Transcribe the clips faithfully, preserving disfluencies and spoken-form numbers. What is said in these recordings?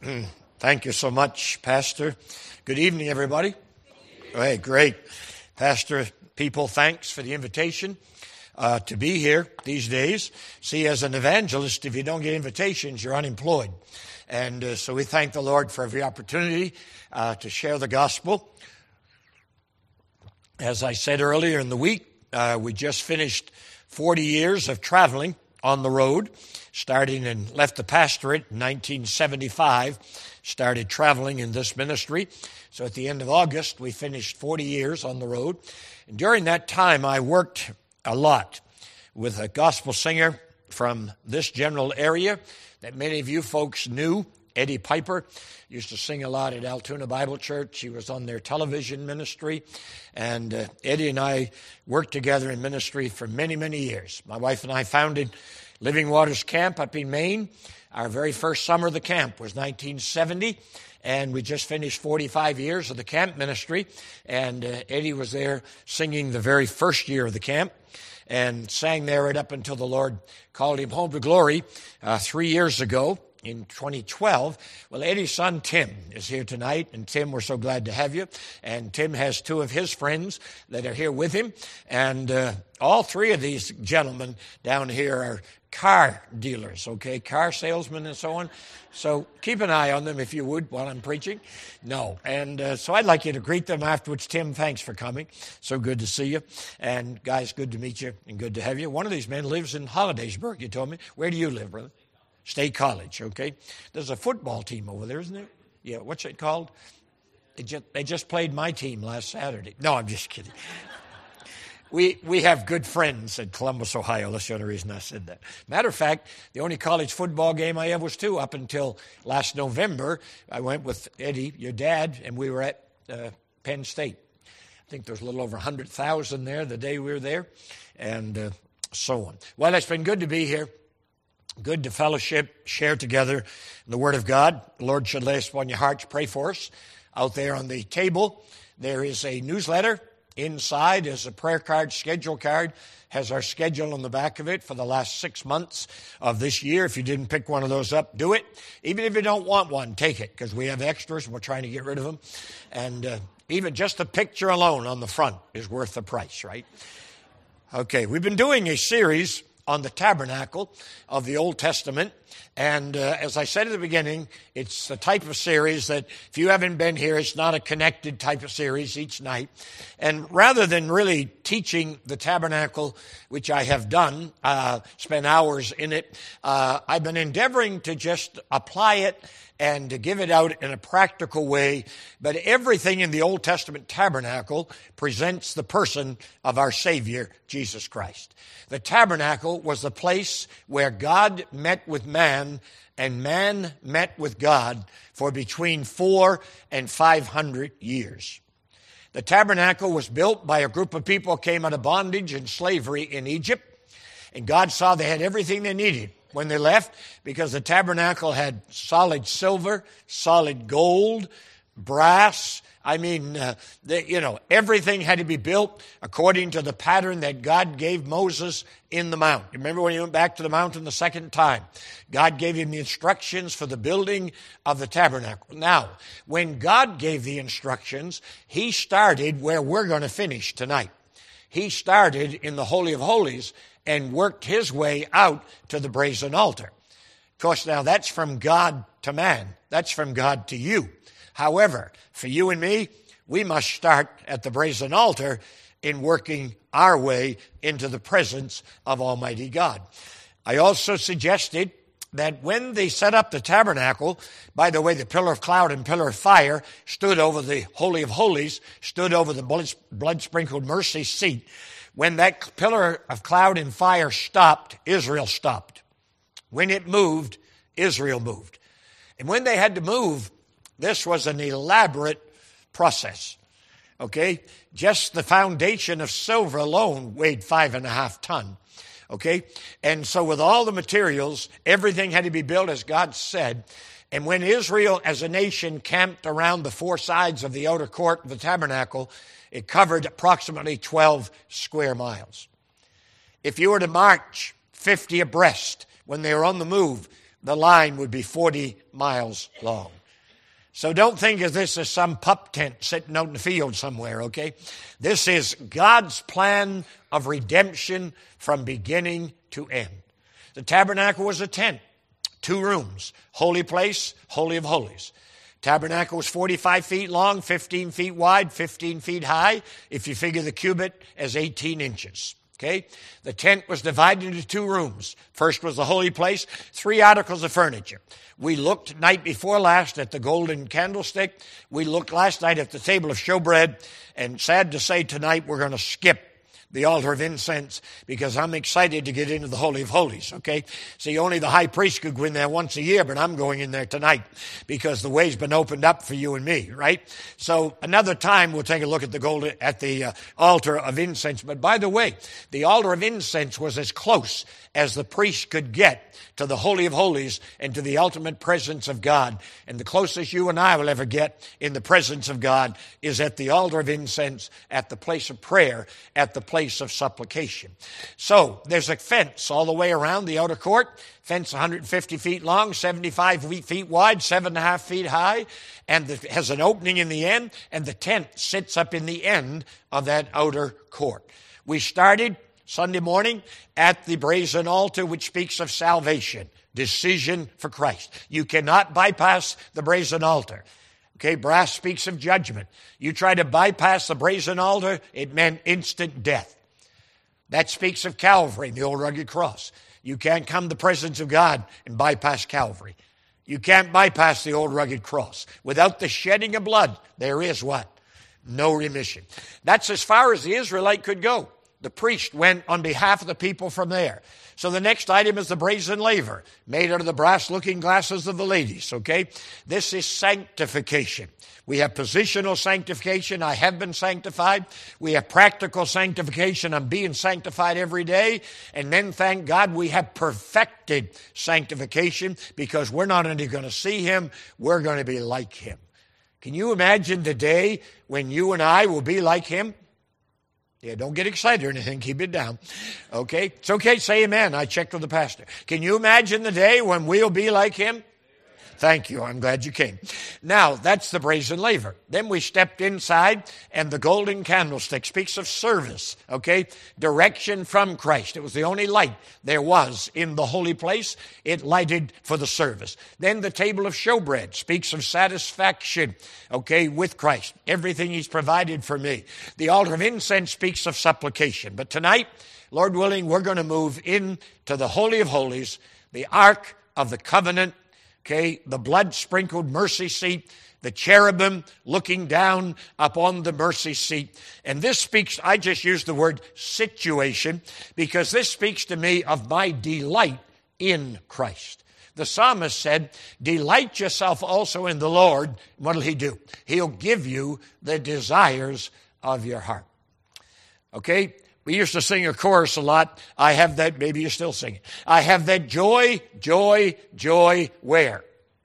Thank you so much, Pastor. Good evening, everybody. Hey, great. Pastor, people, thanks for the invitation uh, to be here these days. See, as an evangelist, if you don't get invitations, you're unemployed. And uh, so we thank the Lord for every opportunity uh, to share the gospel. As I said earlier in the week, uh, we just finished forty years of traveling on the road, starting and left the pastorate in nineteen seventy-five, started traveling in this ministry. So at the end of August, we finished forty years on the road. And during that time, I worked a lot with a gospel singer from this general area that many of you folks knew, Eddie Piper. Used to sing a lot at Altoona Bible Church. He was on their television ministry. And uh, Eddie and I worked together in ministry for many, many years. My wife and I founded Living Waters Camp up in Maine. Our very first summer of the camp was nineteen seventy. And we just finished forty-five years of the camp ministry. And uh, Eddie was there singing the very first year of the camp and sang there right up until the Lord called him home to glory uh, three years ago. In twenty twelve, well, Eddie's son, Tim, is here tonight. And Tim, we're so glad to have you. And Tim has two of his friends that are here with him. And uh, all three of these gentlemen down here are car dealers, okay, car salesmen and so on. So keep an eye on them if you would while I'm preaching. No. And uh, so I'd like you to greet them afterwards. Tim, thanks for coming. So good to see you. And guys, good to meet you and good to have you. One of these men lives in Hollidaysburg, you told me. Where do you live, brother? State College, okay? There's a football team over there, isn't there? Yeah, what's it called? They just, they just played my team last Saturday. No, I'm just kidding. We we have good friends at Columbus, Ohio. That's the only reason I said that. Matter of fact, the only college football game I ever was to up until last November, I went with Eddie, your dad, and we were at uh, Penn State. I think there was a little over one hundred thousand there the day we were there, and uh, so on. Well, it's been good to be here. Good to fellowship, share together the Word of God. The Lord should lay us upon your hearts. Pray for us. Out there on the table, there is a newsletter. Inside is a prayer card, schedule card. Has our schedule on the back of it for the last six months of this year. If you didn't pick one of those up, do it. Even if you don't want one, take it, because we have extras and we're trying to get rid of them. And uh, even just the picture alone on the front is worth the price, right? Okay, we've been doing a series on the tabernacle of the Old Testament. And uh, as I said at the beginning, it's the type of series that if you haven't been here, it's not a connected type of series each night. And rather than really teaching the tabernacle, which I have done, uh, spent hours in it, uh, I've been endeavoring to just apply it and to give it out in a practical way. But everything in the Old Testament tabernacle presents the person of our Savior, Jesus Christ. The tabernacle was the place where God met with man and man met with God for between four and five hundred years. The tabernacle was built by a group of people who came out of bondage and slavery in Egypt, and God saw they had everything they needed when they left, because the tabernacle had solid silver, solid gold, brass. I mean, uh, the, you know, everything had to be built according to the pattern that God gave Moses in the mount. Remember when he went back to the mountain the second time? God gave him the instructions for the building of the tabernacle. Now, when God gave the instructions, he started where we're going to finish tonight. He started in the Holy of Holies and worked his way out to the brazen altar. Of course, now that's from God to man. That's from God to you. However, for you and me, we must start at the brazen altar in working our way into the presence of Almighty God. I also suggested that when they set up the tabernacle, by the way, the pillar of cloud and pillar of fire stood over the Holy of Holies, stood over the blood-sprinkled mercy seat. When that pillar of cloud and fire stopped, Israel stopped. When it moved, Israel moved. And when they had to move, this was an elaborate process. Okay? Just the foundation of silver alone weighed five and a half ton. Okay? And so with all the materials, everything had to be built as God said. And when Israel as a nation camped around the four sides of the outer court of the tabernacle, it covered approximately twelve square miles. If you were to march fifty abreast when they were on the move, the line would be forty miles long. So don't think of this as some pup tent sitting out in the field somewhere, okay? This is God's plan of redemption from beginning to end. The tabernacle was a tent, two rooms, holy place, holy of holies. Tabernacle was forty-five feet long, fifteen feet wide, fifteen feet high, if you figure the cubit as eighteen inches. Okay? The tent was divided into two rooms. First was the holy place, three articles of furniture. We looked night before last at the golden candlestick. We looked last night at the table of showbread. And sad to say, tonight we're going to skip the altar of incense because I'm excited to get into the Holy of Holies, okay? See, only the high priest could go in there once a year, but I'm going in there tonight because the way's been opened up for you and me, right? So another time we'll take a look at the golden, at the uh, altar of incense. But by the way, the altar of incense was as close as the priest could get to the Holy of Holies and to the ultimate presence of God. And the closest you and I will ever get in the presence of God is at the altar of incense, at the place of prayer, at the place of supplication. So there's a fence all the way around the outer court, fence one hundred fifty feet long, seventy-five feet wide, seven and a half feet high, and it has an opening in the end, and the tent sits up in the end of that outer court. We started Sunday morning at the brazen altar, which speaks of salvation, decision for Christ. You cannot bypass the brazen altar. Okay, brass speaks of judgment. You try to bypass the brazen altar, it meant instant death. That speaks of Calvary, the old rugged cross. You can't come to the presence of God and bypass Calvary. You can't bypass the old rugged cross. Without the shedding of blood, there is what? No remission. That's as far as the Israelite could go. The priest went on behalf of the people from there. So the next item is the brazen laver, made out of the brass looking glasses of the ladies, okay? This is sanctification. We have positional sanctification. I have been sanctified. We have practical sanctification. I'm being sanctified every day. And then, thank God, we have perfected sanctification because we're not only going to see Him, we're going to be like Him. Can you imagine the day when you and I will be like Him? Yeah, don't get excited or anything. Keep it down. Okay? It's okay. Say amen. I checked with the pastor. Can you imagine the day when we'll be like Him? Thank you. I'm glad you came. Now, that's the brazen laver. Then we stepped inside, and the golden candlestick speaks of service, okay? Direction from Christ. It was the only light there was in the holy place. It lighted for the service. Then the table of showbread speaks of satisfaction, okay, with Christ. Everything He's provided for me. The altar of incense speaks of supplication. But tonight, Lord willing, we're going to move into the Holy of Holies, the Ark of the Covenant. Okay, the blood-sprinkled mercy seat, the cherubim looking down upon the mercy seat. And this speaks, I just used the word situation, because this speaks to me of my delight in Christ. The psalmist said, delight yourself also in the Lord. What'll He do? He'll give you the desires of your heart. Okay? We used to sing a chorus a lot. I have that, maybe you're still singing. I have that joy, joy, joy, where?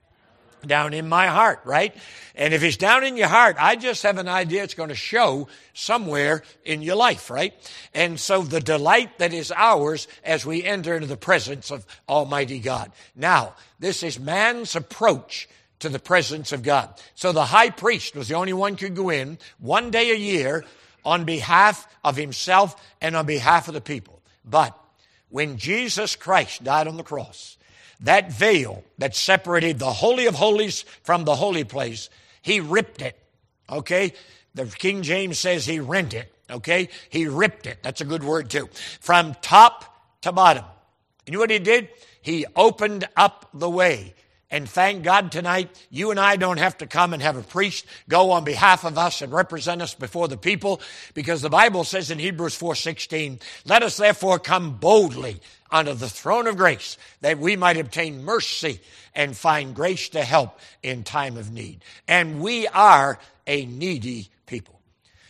Down in my heart, right? And if it's down in your heart, I just have an idea it's going to show somewhere in your life, right? And so the delight that is ours as we enter into the presence of Almighty God. Now, this is man's approach to the presence of God. So the high priest was the only one who could go in one day a year on behalf of himself and on behalf of the people. But when Jesus Christ died on the cross, that veil that separated the Holy of Holies from the holy place, He ripped it, okay? The King James says He rent it, okay? He ripped it. That's a good word too. From top to bottom. You know what He did? He opened up the way. And thank God tonight, you and I don't have to come and have a priest go on behalf of us and represent us before the people, because the Bible says in Hebrews four sixteen, let us therefore come boldly unto the throne of grace, that we might obtain mercy and find grace to help in time of need. And we are a needy people.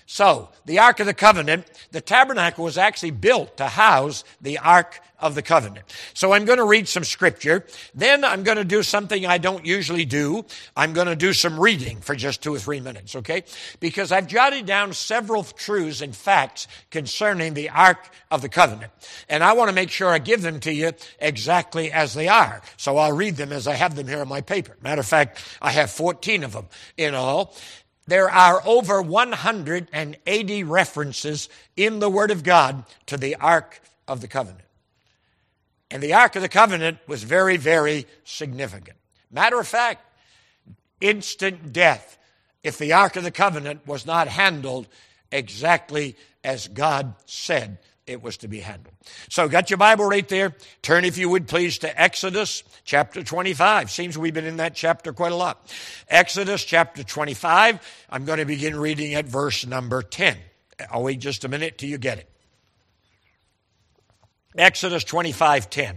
So, the Ark of the Covenant, the tabernacle was actually built to house the Ark of the Covenant. So I'm going to read some scripture. Then I'm going to do something I don't usually do. I'm going to do some reading for just two or three minutes, okay? Because I've jotted down several truths and facts concerning the Ark of the Covenant. And I want to make sure I give them to you exactly as they are. So I'll read them as I have them here on my paper. Matter of fact, I have fourteen of them in all. There are over one hundred eighty references in the Word of God to the Ark of the Covenant. And the Ark of the Covenant was very, very significant. Matter of fact, instant death if the Ark of the Covenant was not handled exactly as God said it was to be handled. So, got your Bible right there? Turn, if you would, please, to Exodus chapter twenty-five. Seems we've been in that chapter quite a lot. Exodus chapter twenty-five. I'm going to begin reading at verse number ten. I'll wait just a minute till you get it. Exodus twenty-five ten.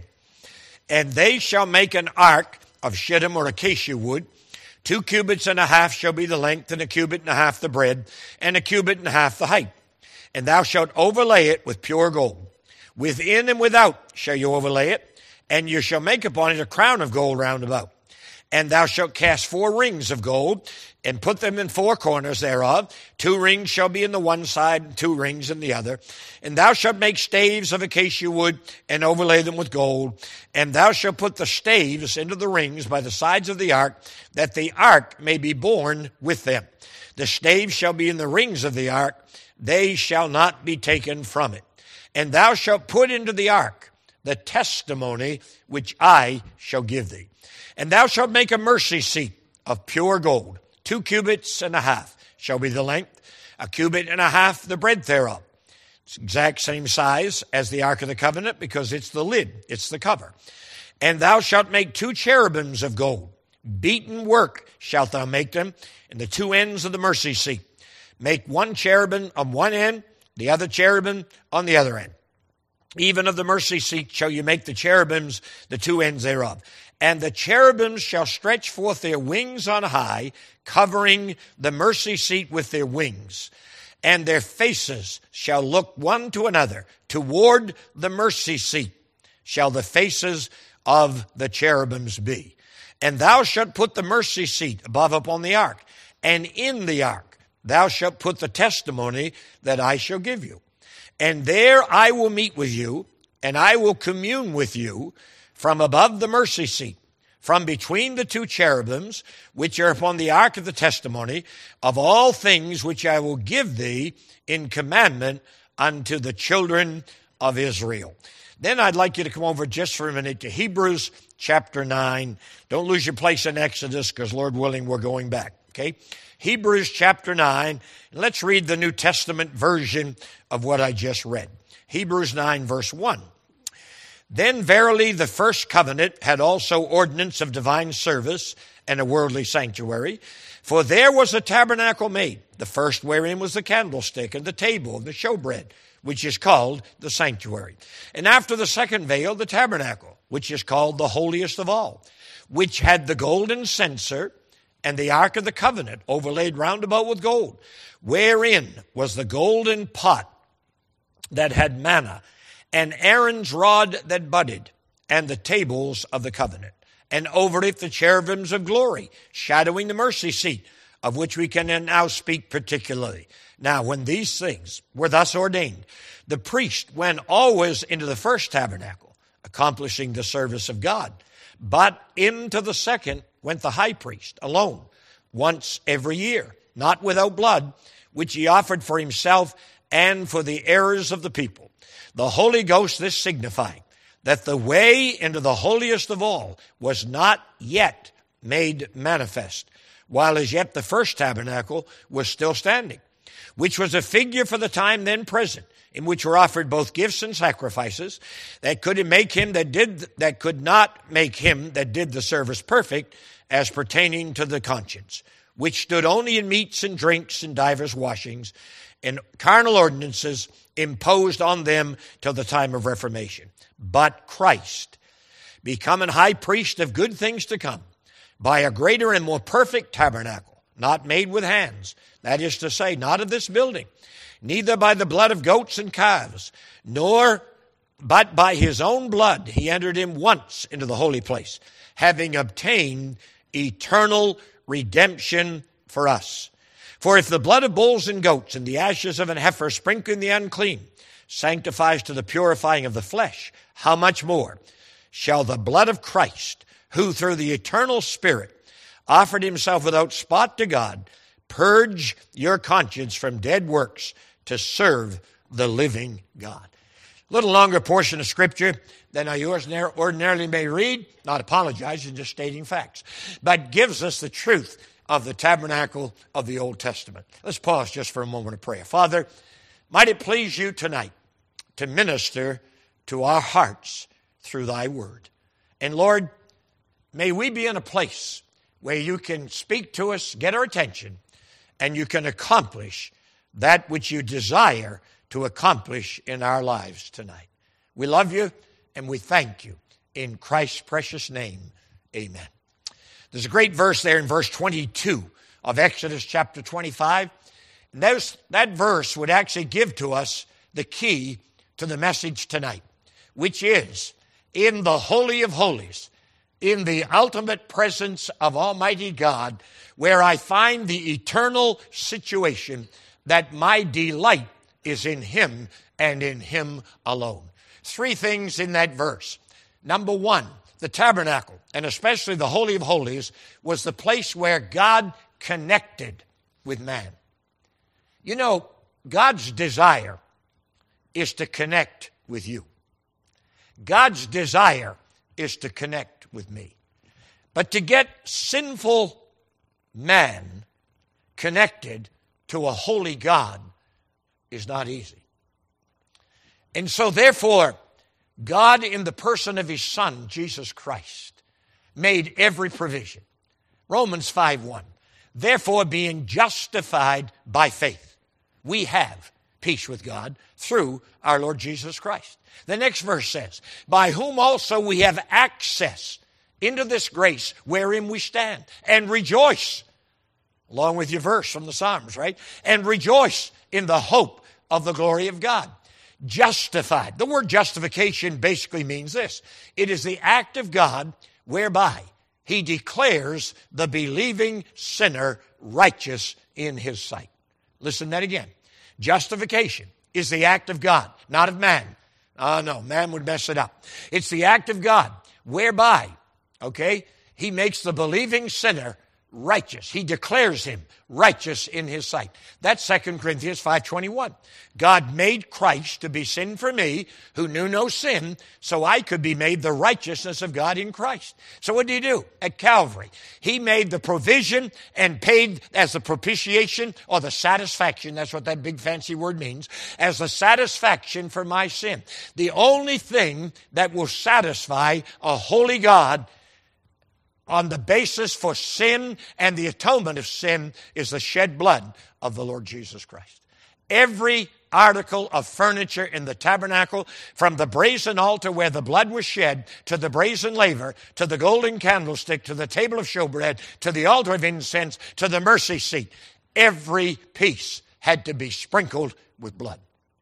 And they shall make an ark of shittim or acacia wood. Two cubits and a half shall be the length, and a cubit and a half the breadth, and a cubit and a half the height. And thou shalt overlay it with pure gold. Within and without shall you overlay it, and you shall make upon it a crown of gold round about. And thou shalt cast four rings of gold, and put them in four corners thereof. Two rings shall be in the one side, and two rings in the other. And thou shalt make staves of acacia wood, and overlay them with gold. And thou shalt put the staves into the rings by the sides of the ark, that the ark may be borne with them. The staves shall be in the rings of the ark, they shall not be taken from it. And thou shalt put into the ark the testimony which I shall give thee. And thou shalt make a mercy seat of pure gold. Two cubits and a half shall be the length, a cubit and a half the breadth thereof. It's exact same size as the Ark of the Covenant, because it's the lid, it's the cover. And thou shalt make two cherubims of gold. Beaten work shalt thou make them in the two ends of the mercy seat. Make one cherubim on one end, the other cherubim on the other end. Even of the mercy seat shall you make the cherubims, the two ends thereof. And the cherubims shall stretch forth their wings on high, covering the mercy seat with their wings. And their faces shall look one to another. Toward the mercy seat shall the faces of the cherubims be. And thou shalt put the mercy seat above upon the ark. And in the ark thou shalt put the testimony that I shall give you. And there I will meet with you, and I will commune with you from above the mercy seat, from between the two cherubims, which are upon the ark of the testimony, of all things which I will give thee in commandment unto the children of Israel. Then I'd like you to come over just for a minute to Hebrews chapter nine. Don't lose your place in Exodus, because Lord willing, we're going back, okay? Hebrews chapter nine. Let's read the New Testament version of what I just read. Hebrews nine, verse one. Then verily the first covenant had also ordinance of divine service and a worldly sanctuary. For there was a tabernacle made, the first wherein was the candlestick and the table and the showbread, which is called the sanctuary. And after the second veil, the tabernacle, which is called the holiest of all, which had the golden censer and the ark of the covenant overlaid round about with gold, wherein was the golden pot that had manna, and Aaron's rod that budded, and the tables of the covenant. And over it the cherubims of glory, shadowing the mercy seat, of which we can now speak particularly. Now, when these things were thus ordained, the priest went always into the first tabernacle, accomplishing the service of God. But into the second went the high priest alone, once every year, not without blood, which he offered for himself and for the errors of the people. The Holy Ghost this signifying, that the way into the holiest of all was not yet made manifest, while as yet the first tabernacle was still standing, which was a figure for the time then present, in which were offered both gifts and sacrifices, that could make him that did that could not make him that did the service perfect, as pertaining to the conscience, which stood only in meats and drinks and divers washings, and carnal ordinances imposed on them till the time of Reformation. But Christ, becoming high priest of good things to come, by a greater and more perfect tabernacle, not made with hands, that is to say, not of this building, neither by the blood of goats and calves, nor but by his own blood he entered him once into the holy place, having obtained eternal redemption for us. For if the blood of bulls and goats and the ashes of an heifer sprinkling the unclean sanctifies to the purifying of the flesh, how much more shall the blood of Christ, who through the eternal Spirit offered himself without spot to God, purge your conscience from dead works to serve the living God. A little longer portion of Scripture than I ordinarily may read, not apologizing, just stating facts, but gives us the truth of the tabernacle of the Old Testament. Let's pause just for a moment of prayer. Father, might it please you tonight to minister to our hearts through thy word. And Lord, may we be in a place where you can speak to us, get our attention, and you can accomplish that which you desire to accomplish in our lives tonight. We love you and we thank you. In Christ's precious name, amen. There's a great verse there in verse twenty-two of Exodus chapter twenty-five. And those, that verse would actually give to us the key to the message tonight, which is, in the Holy of Holies, in the ultimate presence of Almighty God, where I find the eternal situation that my delight is in Him and in Him alone. Three things in that verse. Number one, the tabernacle, and especially the Holy of Holies, was the place where God connected with man. You know, God's desire is to connect with you. God's desire is to connect with me. But to get sinful man connected to a holy God is not easy. And so therefore, God in the person of His Son, Jesus Christ, made every provision. Romans five one. Therefore, being justified by faith, we have peace with God through our Lord Jesus Christ. The next verse says, by whom also we have access into this grace wherein we stand, and rejoice, along with your verse from the Psalms, right? And rejoice in the hope of the glory of God. Justified. The word justification basically means this. It is the act of God whereby He declares the believing sinner righteous in His sight. Listen to that again. Justification is the act of God, not of man. Oh, no, man would mess it up. It's the act of God whereby, okay, He makes the believing sinner righteous. He declares him righteous in His sight. That's Second Corinthians five twenty-one. God made Christ to be sin for me, who knew no sin, so I could be made the righteousness of God in Christ. So what did He do? At Calvary, He made the provision and paid as the propitiation or the satisfaction, that's what that big fancy word means, as the satisfaction for my sin. The only thing that will satisfy a holy God on the basis for sin and the atonement of sin is the shed blood of the Lord Jesus Christ. Every article of furniture in the tabernacle, from the brazen altar where the blood was shed, to the brazen laver, to the golden candlestick, to the table of showbread, to the altar of incense, to the mercy seat, every piece had to be sprinkled with blood.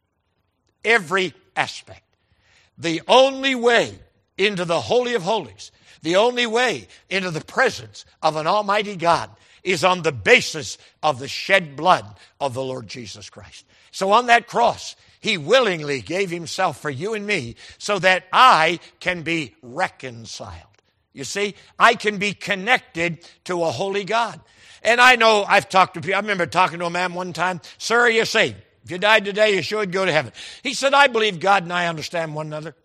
Every aspect. The only way into the Holy of Holies, the only way into the presence of an almighty God is on the basis of the shed blood of the Lord Jesus Christ. So on that cross, He willingly gave Himself for you and me so that I can be reconciled. You see, I can be connected to a holy God. And I know I've talked to people. I remember talking to a man one time, sir, you're saved. If you died today, you should go to heaven. He said, I believe God and I understand one another.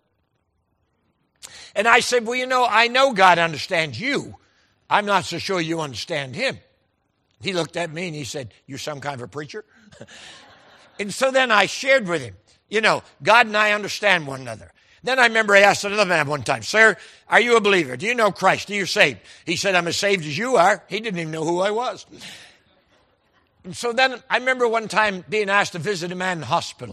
And I said, well, you know, I know God understands you. I'm not so sure you understand Him. He looked at me and he said, you some kind of a preacher? And so then I shared with him, you know, God and I understand one another. Then I remember I asked another man one time, sir, are you a believer? Do you know Christ? Are you saved? He said, I'm as saved as you are. He didn't even know who I was. And so then I remember one time being asked to visit a man in the hospital.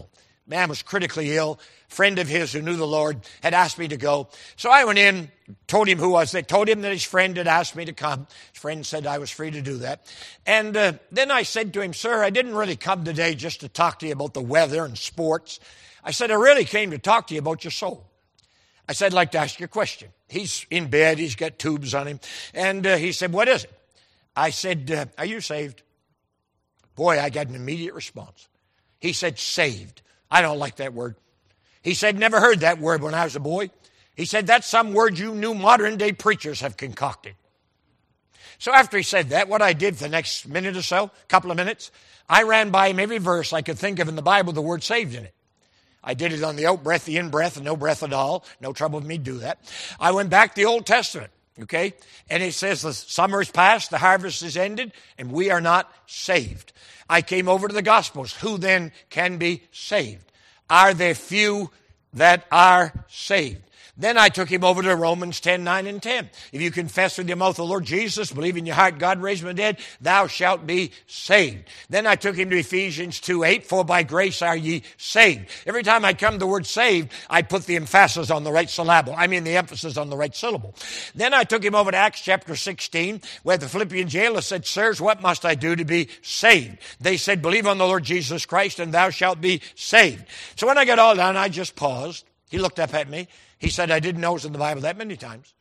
Man was critically ill. A friend of his who knew the Lord had asked me to go. So I went in, told him who I was. They told him that his friend had asked me to come. His friend said I was free to do that. And uh, then I said to him, sir, I didn't really come today just to talk to you about the weather and sports. I said, I really came to talk to you about your soul. I said, I'd like to ask you a question. He's in bed. He's got tubes on him. And uh, he said, what is it? I said, uh, are you saved? Boy, I got an immediate response. He said, saved. I don't like that word. He said, never heard that word when I was a boy. He said, that's some word you new modern day preachers have concocted. So after he said that, what I did for the next minute or so, couple of minutes, I ran by him every verse I could think of in the Bible, the word saved in it. I did it on the out breath, the in breath, and no breath at all. No trouble with me to do that. I went back to the Old Testament, okay? And it says the summer is past, the harvest is ended, and we are not saved. I came over to the Gospels. Who then can be saved? Are there few that are saved? Then I took him over to Romans ten, nine, and ten. If you confess with your mouth the Lord Jesus, believe in your heart God raised from the dead, thou shalt be saved. Then I took him to Ephesians two, eight, for by grace are ye saved. Every time I come to the word saved, I put the emphasis on the right syllable. I mean the emphasis on the right syllable. Then I took him over to Acts chapter sixteen, where the Philippian jailer said, sirs, what must I do to be saved? They said, believe on the Lord Jesus Christ, and thou shalt be saved. So when I got all done, I just paused. He looked up at me. He said, I didn't know it was in the Bible that many times.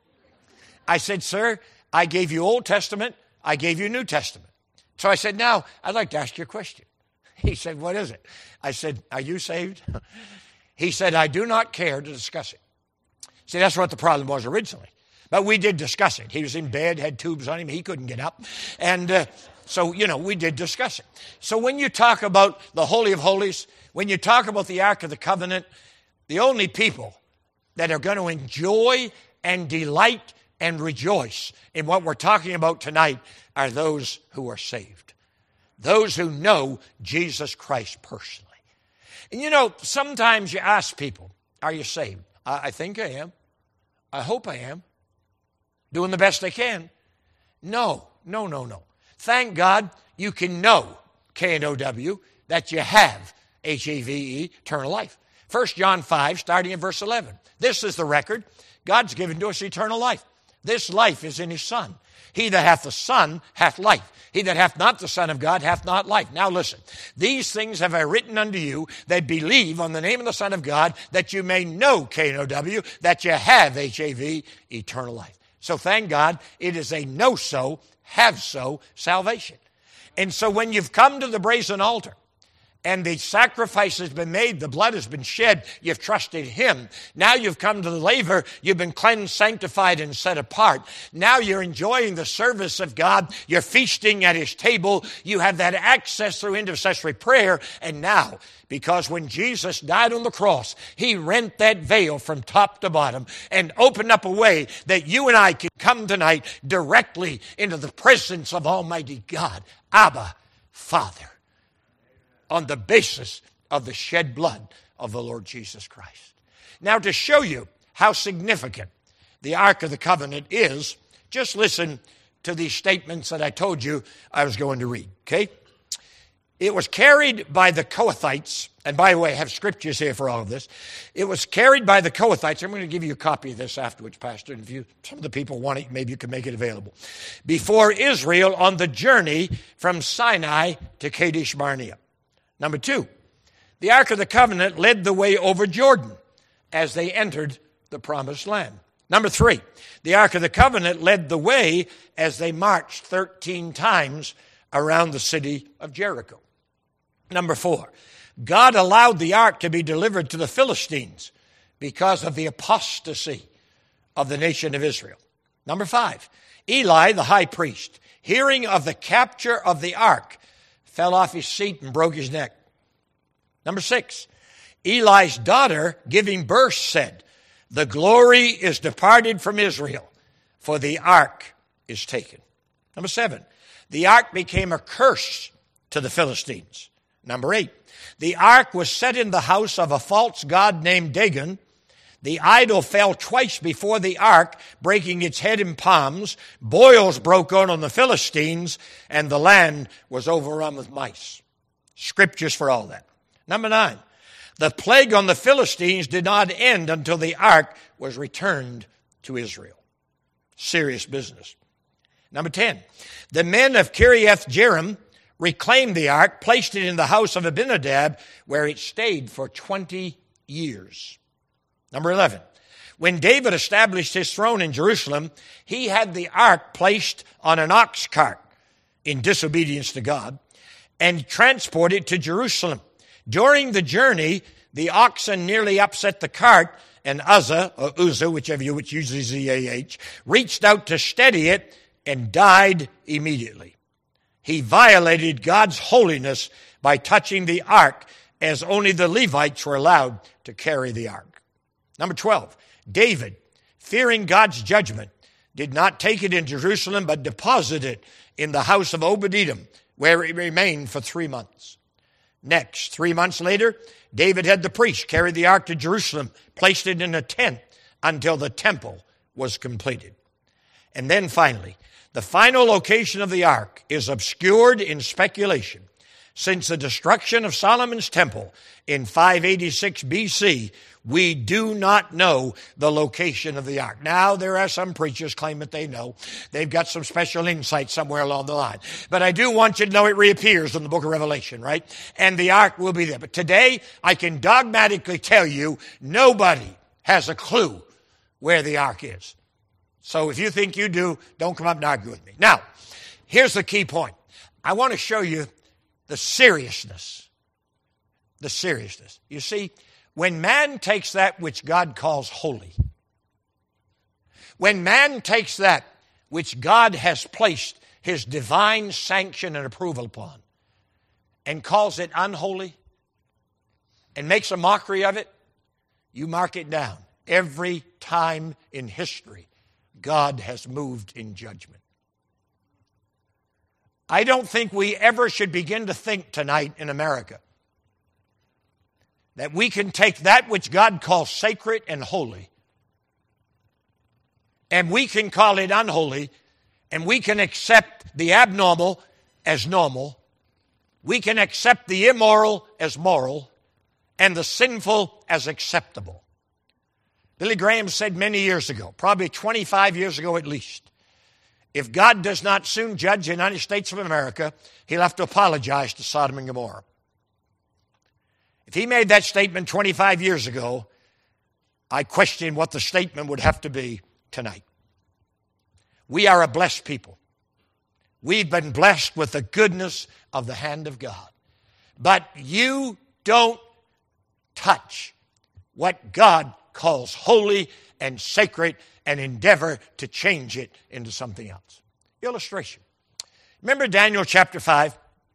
I said, sir, I gave you Old Testament. I gave you New Testament. So I said, now, I'd like to ask you a question. He said, what is it? I said, are you saved? He said, I do not care to discuss it. See, that's what the problem was originally. But we did discuss it. He was in bed, had tubes on him. He couldn't get up. And uh, so, you know, we did discuss it. So when you talk about the Holy of Holies, when you talk about the Ark of the Covenant, the only people that are going to enjoy and delight and rejoice in what we're talking about tonight are those who are saved. Those who know Jesus Christ personally. And you know, sometimes you ask people, are you saved? I, I think I am. I hope I am. Doing the best I can. No, no, no, no. Thank God you can know, K N O W, that you have, H A V E, eternal life. First John five, starting in verse eleven. This is the record. God's given to us eternal life. This life is in his Son. He that hath the Son hath life. He that hath not the Son of God hath not life. Now listen. These things have I written unto you that believe on the name of the Son of God, that you may know, K N O W, that you have, H A V, eternal life. So thank God it is a know-so, have-so salvation. And so when you've come to the brazen altar, and the sacrifice has been made, the blood has been shed, you've trusted him. Now you've come to the laver, you've been cleansed, sanctified, and set apart. Now you're enjoying the service of God, you're feasting at his table, you have that access through intercessory prayer, and now, because when Jesus died on the cross, he rent that veil from top to bottom and opened up a way that you and I can come tonight directly into the presence of Almighty God, Abba, Father, on the basis of the shed blood of the Lord Jesus Christ. Now, to show you how significant the Ark of the Covenant is, just listen to these statements that I told you I was going to read, okay? It was carried by the Kohathites, and by the way, I have scriptures here for all of this. It was carried by the Kohathites. I'm going to give you a copy of this afterwards, Pastor, and if you, some of the people want it, maybe you can make it available. Before Israel on the journey from Sinai to Kadesh Barnea. Number two, the Ark of the Covenant led the way over Jordan as they entered the Promised Land. Number three, the Ark of the Covenant led the way as they marched thirteen times around the city of Jericho. Number four, God allowed the Ark to be delivered to the Philistines because of the apostasy of the nation of Israel. Number five, Eli, the high priest, hearing of the capture of the Ark, fell off his seat and broke his neck. Number six, Eli's daughter, giving birth, said, the glory is departed from Israel, for the ark is taken. Number seven, the ark became a curse to the Philistines. Number eight, the ark was set in the house of a false god named Dagon. The idol fell twice before the ark, breaking its head in palms. Boils broke out on the Philistines, and the land was overrun with mice. Scriptures for all that. Number nine, The plague on the Philistines did not end until the ark was returned to Israel. Serious business. Number ten, the men of Kiriath Jearim reclaimed the ark, placed it in the house of Abinadab, where it stayed for twenty years. Number eleven, when David established his throne in Jerusalem, he had the ark placed on an ox cart in disobedience to God and transported to Jerusalem. During the journey, the oxen nearly upset the cart, and Uzzah, or Uzzah, whichever you, which usually Z A H, reached out to steady it and died immediately. He violated God's holiness by touching the ark, as only the Levites were allowed to carry the ark. Number twelve, David, fearing God's judgment, did not take it in Jerusalem, but deposited it in the house of Obed-Edom, where it remained for three months. Next, three months later, David had the priest carry the ark to Jerusalem, placed it in a tent until the temple was completed. And then finally, the final location of the ark is obscured in speculation. Since the destruction of Solomon's temple in five eighty-six B C, we do not know the location of the ark. Now, there are some preachers claim that they know. They've got some special insight somewhere along the line. But I do want you to know it reappears in the book of Revelation, right? And the ark will be there. But today, I can dogmatically tell you, nobody has a clue where the ark is. So if you think you do, don't come up and argue with me. Now, here's the key point. I want to show you the seriousness. The seriousness. You see, when man takes that which God calls holy, when man takes that which God has placed his divine sanction and approval upon and calls it unholy and makes a mockery of it, you mark it down. Every time in history, God has moved in judgment. I don't think we ever should begin to think tonight in America that we can take that which God calls sacred and holy, and we can call it unholy, and we can accept the abnormal as normal, we can accept the immoral as moral, and the sinful as acceptable. Billy Graham said many years ago, probably twenty-five years ago at least, if God does not soon judge the United States of America, he'll have to apologize to Sodom and Gomorrah. If he made that statement twenty-five years ago, I question what the statement would have to be tonight. We are a blessed people. We've been blessed with the goodness of the hand of God. But you don't touch what God calls holy and sacred and endeavor to change it into something else. Illustration. Remember Daniel chapter five?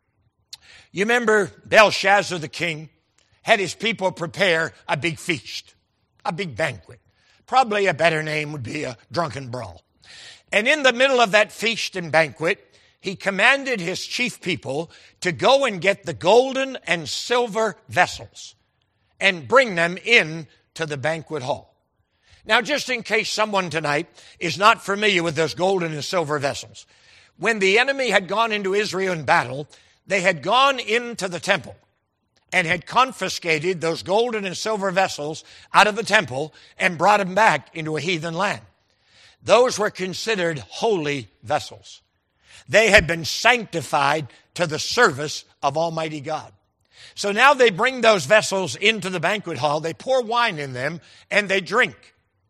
You remember Belshazzar the king had his people prepare a big feast, a big banquet. Probably a better name would be a drunken brawl. And in the middle of that feast and banquet, he commanded his chief people to go and get the golden and silver vessels and bring them in to the banquet hall. Now, just in case someone tonight is not familiar with those golden and silver vessels, when the enemy had gone into Israel in battle, they had gone into the temple and had confiscated those golden and silver vessels out of the temple and brought them back into a heathen land. Those were considered holy vessels. They had been sanctified to the service of Almighty God. So now they bring those vessels into the banquet hall, they pour wine in them, and they drink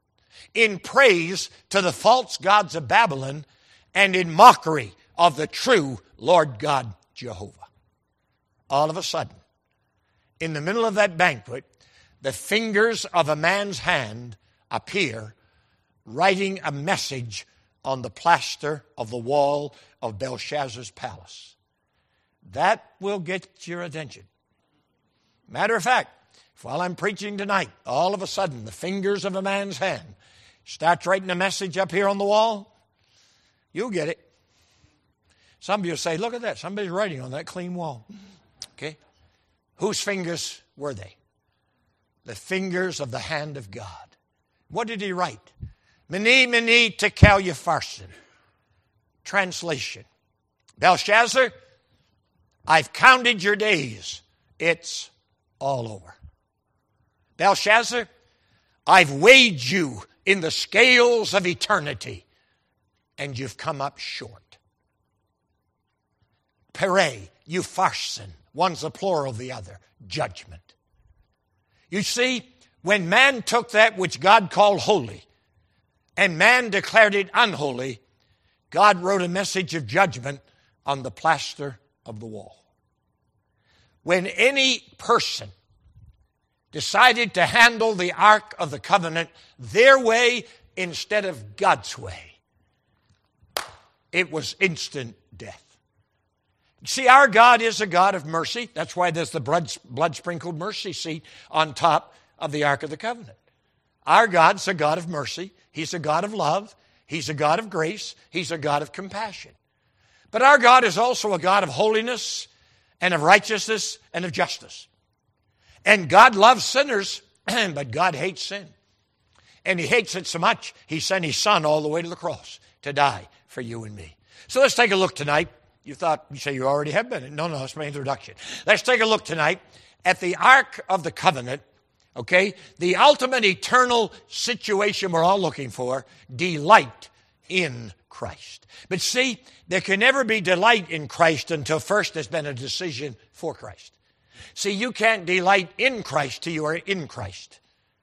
in praise to the false gods of Babylon and in mockery of the true Lord God Jehovah. All of a sudden, in the middle of that banquet, the fingers of a man's hand appear, writing a message on the plaster of the wall of Belshazzar's palace. That will get your attention. Matter of fact, while I'm preaching tonight, all of a sudden, the fingers of a man's hand starts writing a message up here on the wall, you'll get it. Some of you say, look at that, somebody's writing on that clean wall. Okay? Whose fingers were they? The fingers of the hand of God. What did he write? Mene, mene, tekel upharsin. Translation. Belshazzar, I've counted your days. It's all over. Belshazzar, I've weighed you in the scales of eternity, and you've come up short. Pere, upharsin, one's the plural of the other, judgment. You see, when man took that which God called holy, and man declared it unholy, God wrote a message of judgment on the plaster of the wall. When any person decided to handle the Ark of the Covenant their way instead of God's way, it was instant death. See, our God is a God of mercy. That's why there's the blood-sprinkled mercy seat on top of the Ark of the Covenant. Our God's a God of mercy. He's a God of love. He's a God of grace. He's a God of compassion. But our God is also a God of holiness and of righteousness and of justice. And God loves sinners, but God hates sin. And He hates it so much, He sent His Son all the way to the cross to die for you and me. So let's take a look tonight. You thought, you say you already have been. No, no, that's my introduction. Let's take a look tonight at the Ark of the Covenant, okay? The ultimate eternal situation we're all looking for, delight in Christ. But see, there can never be delight in Christ until first there's been a decision for Christ. See, you can't delight in Christ till you are in Christ.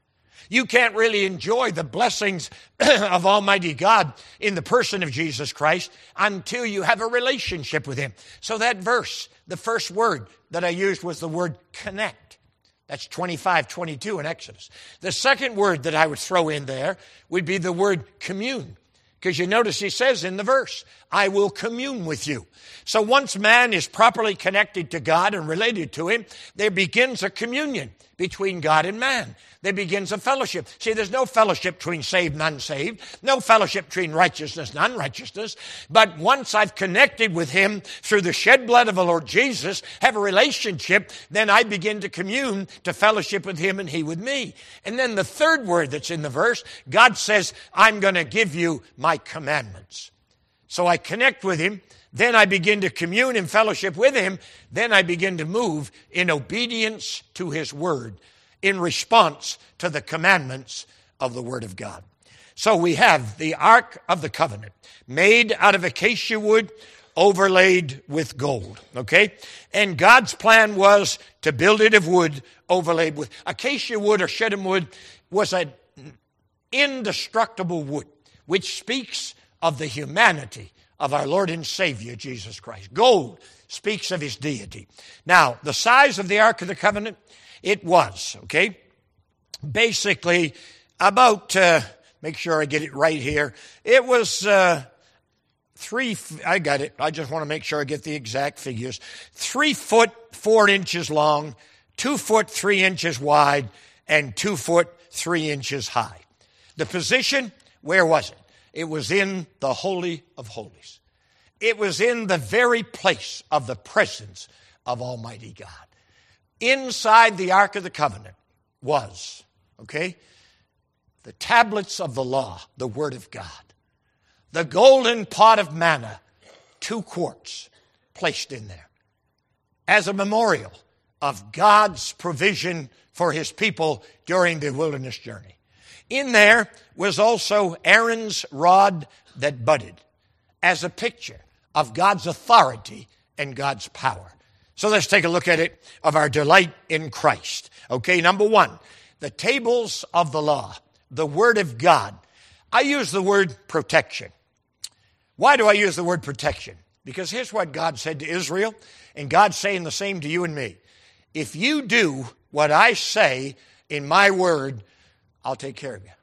You can't really enjoy the blessings of Almighty God in the person of Jesus Christ until you have a relationship with Him. So that verse, the first word that I used was the word connect. That's twenty-five twenty-two in Exodus. The second word that I would throw in there would be the word commune. Because you notice He says in the verse, I will commune with you. So once man is properly connected to God and related to Him, there begins a communion between God and man. There begins a fellowship. See, there's no fellowship between saved and unsaved. No fellowship between righteousness and unrighteousness. But once I've connected with Him through the shed blood of the Lord Jesus, have a relationship, then I begin to commune, to fellowship with Him and He with me. And then the third word that's in the verse, God says, I'm going to give you my commandments. So I connect with Him. Then I begin to commune in fellowship with Him. Then I begin to move in obedience to His word, in response to the commandments of the Word of God. So we have the Ark of the Covenant, made out of acacia wood, overlaid with gold, okay? And God's plan was to build it of wood, overlaid with acacia wood or shittim wood, was an indestructible wood, which speaks of the humanity of our Lord and Savior, Jesus Christ. Gold speaks of His deity. Now, the size of the Ark of the Covenant, it was, okay, basically about, uh, make sure I get it right here, it was uh, three, I got it, I just want to make sure I get the exact figures, three foot, four inches long, two foot, three inches wide, and two foot, three inches high. The position, where was it? It was in the Holy of Holies. It was in the very place of the presence of Almighty God. Inside the Ark of the Covenant was, okay, the tablets of the law, the Word of God, the golden pot of manna, two quarts placed in there as a memorial of God's provision for His people during the wilderness journey. In there was also Aaron's rod that budded as a picture of God's authority and God's power. So let's take a look at it, of our delight in Christ. Okay, number one, the tables of the law, the Word of God. I use the word protection. Why do I use the word protection? Because here's what God said to Israel, and God's saying the same to you and me. If you do what I say in my word, I'll take care of you.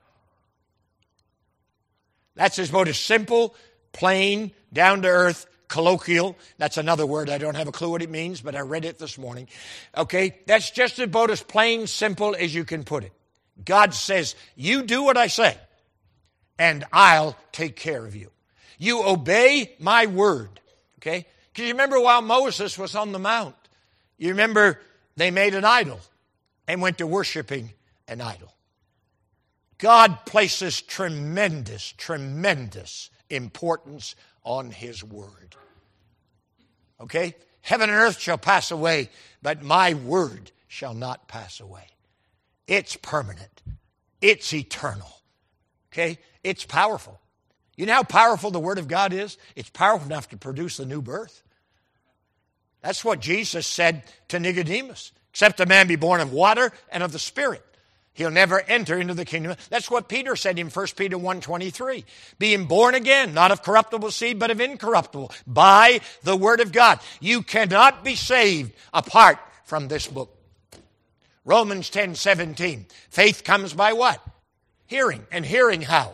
That's as about as simple, plain, down-to-earth, colloquial. That's another word. I don't have a clue what it means, but I read it this morning. Okay, that's just about as plain, simple as you can put it. God says, you do what I say, and I'll take care of you. You obey my word. Okay? Because you remember while Moses was on the mount, you remember they made an idol and went to worshiping an idol. God places tremendous, tremendous importance on His word. Okay? Heaven and earth shall pass away, but my word shall not pass away. It's permanent. It's eternal. Okay? It's powerful. You know how powerful the Word of God is? It's powerful enough to produce the new birth. That's what Jesus said to Nicodemus. Except a man be born of water and of the Spirit, he'll never enter into the kingdom. That's what Peter said in First Peter one twenty-three. Being born again, not of corruptible seed, but of incorruptible, by the Word of God. You cannot be saved apart from this book. Romans ten seventeen. Faith comes by what? Hearing. And hearing how?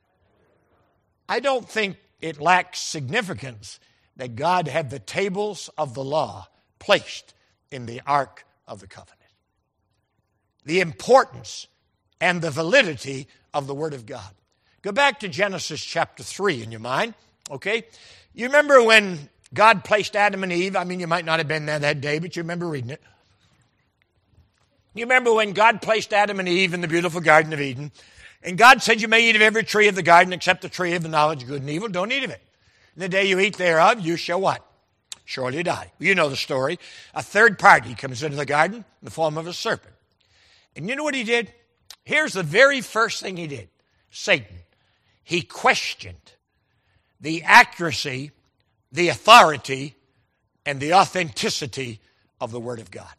I don't think it lacks significance that God had the tables of the law placed in the Ark of the Covenant. The importance and the validity of the Word of God. Go back to Genesis chapter three in your mind, okay? You remember when God placed Adam and Eve? I mean, you might not have been there that day, but you remember reading it. You remember when God placed Adam and Eve in the beautiful Garden of Eden, and God said, you may eat of every tree of the garden except the tree of the knowledge of good and evil. Don't eat of it. And the day you eat thereof, you shall what? Surely die. You know the story. A third party comes into the garden in the form of a serpent. And you know what he did? Here's the very first thing he did. Satan. He questioned the accuracy, the authority, and the authenticity of the Word of God.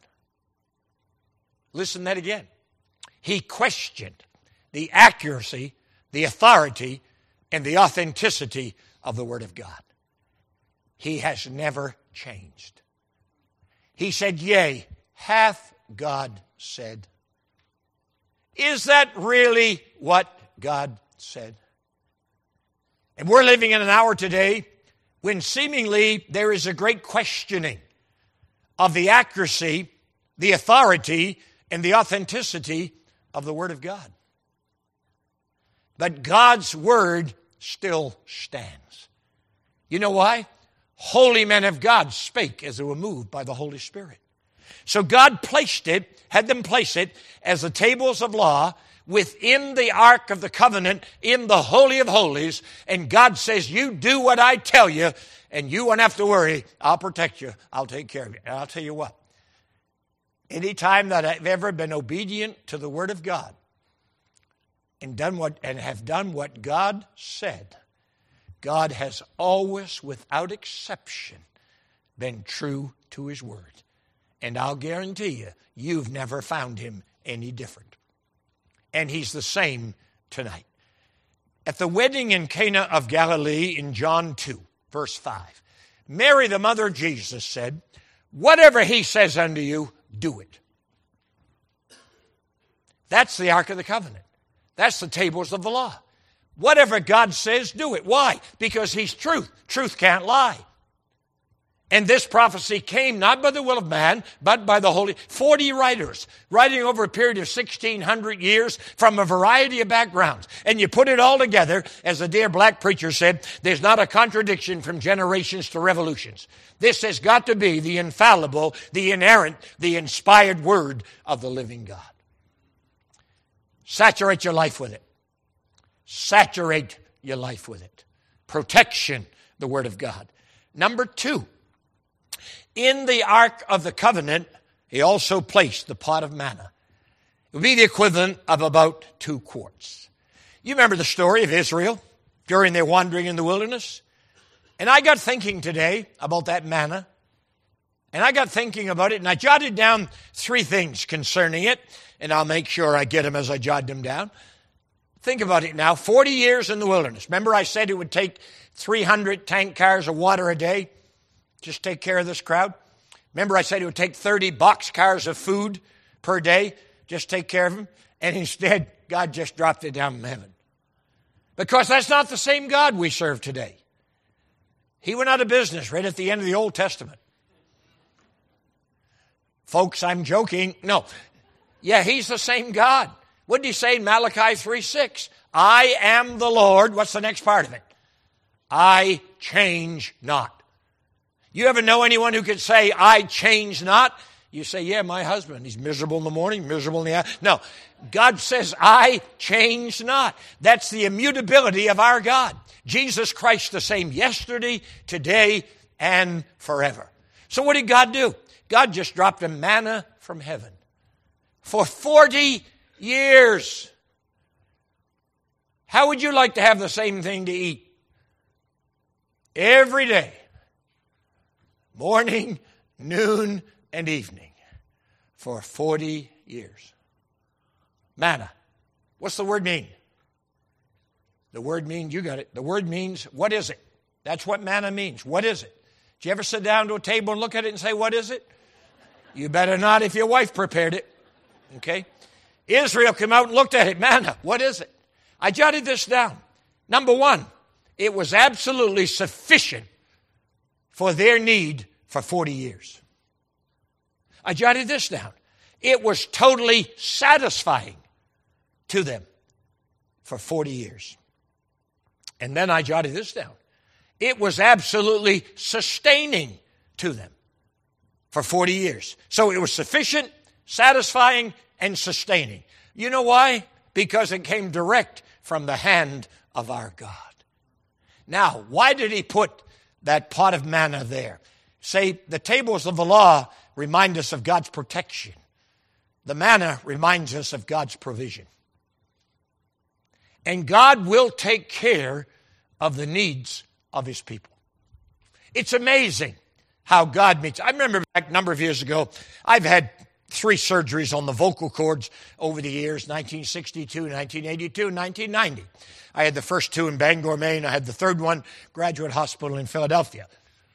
Listen to that again. He questioned the accuracy, the authority, and the authenticity of the Word of God. He has never changed. He said, yea, hath God said. Is that really what God said? And we're living in an hour today when seemingly there is a great questioning of the accuracy, the authority, and the authenticity of the Word of God. But God's Word still stands. You know why? Holy men of God spake as they were moved by the Holy Spirit. So God placed it, had them place it as the tables of law within the Ark of the Covenant in the Holy of Holies. And God says, you do what I tell you and you won't have to worry. I'll protect you. I'll take care of you. And I'll tell you what. Anytime that I've ever been obedient to the Word of God and done what and have done what God said, God has always, without exception, been true to His Word. And I'll guarantee you, you've never found Him any different. And He's the same tonight. At the wedding in Cana of Galilee in John two, verse five, Mary, the mother of Jesus, said, whatever He says unto you, do it. That's the Ark of the Covenant. That's the tables of the law. Whatever God says, do it. Why? Because He's truth. Truth can't lie. And this prophecy came not by the will of man, but by the Holy. Forty writers, writing over a period of sixteen hundred years from a variety of backgrounds. And you put it all together, as a dear black preacher said, there's not a contradiction from generations to revolutions. This has got to be the infallible, the inerrant, the inspired Word of the living God. Saturate your life with it. Saturate your life with it. Protection, the Word of God. Number two, in the Ark of the Covenant, He also placed the pot of manna. It would be the equivalent of about two quarts. You remember the story of Israel during their wandering in the wilderness? And I got thinking today about that manna. And I got thinking about it, and I jotted down three things concerning it, and I'll make sure I get them as I jot them down. Think about it now. forty years in the wilderness. Remember I said it would take three hundred tank cars of water a day? Just take care of this crowd. Remember I said it would take thirty box cars of food per day? Just take care of them. And instead, God just dropped it down from heaven. Because that's not the same God we serve today. He went out of business right at the end of the Old Testament. Folks, I'm joking. No. Yeah, He's the same God. What did He say in Malachi three six? I am the Lord. What's the next part of it? I change not. You ever know anyone who could say, I change not? You say, yeah, my husband. He's miserable in the morning, miserable in the afternoon. No, God says, I change not. That's the immutability of our God. Jesus Christ the same yesterday, today, and forever. So what did God do? God just dropped a manna from heaven. For forty years. How would you like to have the same thing to eat? Every day. Morning, noon, and evening. For forty years. Manna. What's the word mean? The word means, you got it. The word means, what is it? That's what manna means. What is it? Did you ever sit down to a table and look at it and say, what is it? You better not if your wife prepared it. Okay? Israel came out and looked at it. Manna, what is it? I jotted this down. Number one, it was absolutely sufficient for their need for forty years. I jotted this down. It was totally satisfying to them for forty years. And then I jotted this down. It was absolutely sustaining to them for forty years. So it was sufficient, satisfying, and sustaining. You know why? Because it came direct from the hand of our God. Now, why did he put that pot of manna there? Say, the tables of the law remind us of God's protection. The manna reminds us of God's provision. And God will take care of the needs of his people. It's amazing how God meets. I remember back a number of years ago, I've had three surgeries on the vocal cords over the years, nineteen sixty-two, nineteen eighty-two, nineteen ninety. I had the first two in Bangor, Maine. I had the third one, Graduate Hospital in Philadelphia.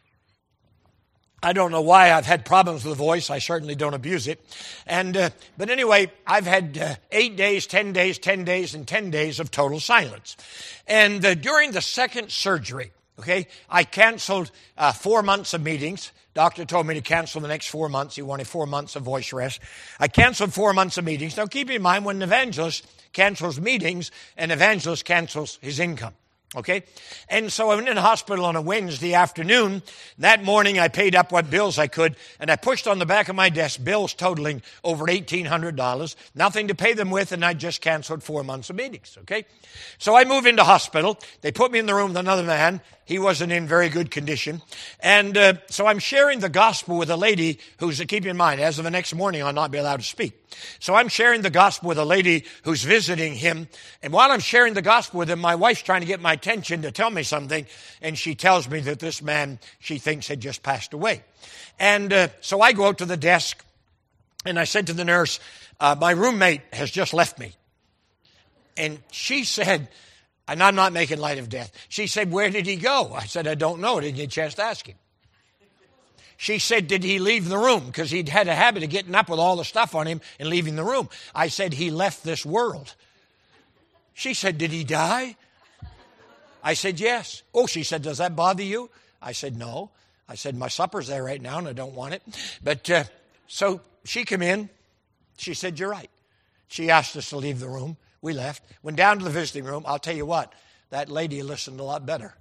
I don't know why I've had problems with the voice. I certainly don't abuse it. And uh, But anyway, I've had uh, eight days, ten days, ten days, and ten days of total silence. And uh, during the second surgery, okay, I canceled uh, four months of meetings. Doctor told me to cancel the next four months. He wanted four months of voice rest. I canceled four months of meetings. Now keep in mind, when an evangelist cancels meetings, an evangelist cancels his income. Okay? And so I went in the hospital on a Wednesday afternoon. That morning I paid up what bills I could, and I pushed on the back of my desk bills totaling over eighteen hundred dollars, nothing to pay them with, and I just canceled four months of meetings. Okay? So I move into hospital. They put me in the room with another man. He wasn't in very good condition. And uh, so I'm sharing the gospel with a lady who's, uh, keep in mind, as of the next morning, I'll not be allowed to speak. So I'm sharing the gospel with a lady who's visiting him. And while I'm sharing the gospel with him, my wife's trying to get my attention to tell me something. And she tells me that this man she thinks had just passed away. And uh, so I go out to the desk and I said to the nurse, uh, my roommate has just left me. And she said, and I'm not making light of death. She said, where did he go? I said, I don't know. I didn't get a chance to ask him. She said, did he leave the room? Because he'd had a habit of getting up with all the stuff on him and leaving the room. I said, he left this world. She said, did he die? I said, yes. Oh, she said, does that bother you? I said, no. I said, my supper's there right now and I don't want it. But uh, so she came in. She said, you're right. She asked us to leave the room. We left. Went down to the visiting room. I'll tell you what, that lady listened a lot better.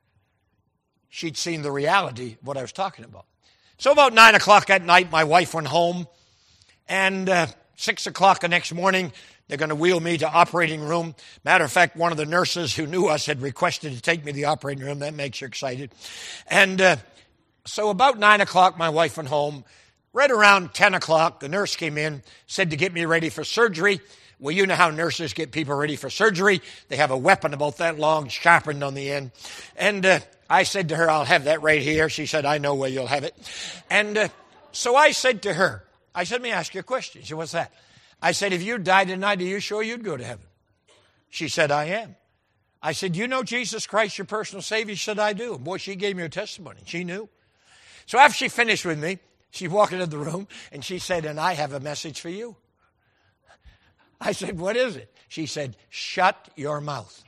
She'd seen the reality of what I was talking about. So about nine o'clock at night, my wife went home. And uh, six o'clock the next morning, they're going to wheel me to operating room. Matter of fact, one of the nurses who knew us had requested to take me to the operating room. That makes you excited. And uh, so about nine o'clock, my wife went home. Right around ten o'clock, the nurse came in, said to get me ready for surgery. Well, you know how nurses get people ready for surgery. They have a weapon about that long, sharpened on the end. And uh, I said to her, I'll have that right here. She said, I know where you'll have it. And uh, so I said to her, I said, let me ask you a question. She said, what's that? I said, if you died tonight, are you sure you'd go to heaven? She said, I am. I said, you know Jesus Christ, your personal Savior? She said, I do. Boy, she gave me her testimony. She knew. So after she finished with me, she walked into the room and she said, and I have a message for you. I said, what is it? She said, shut your mouth.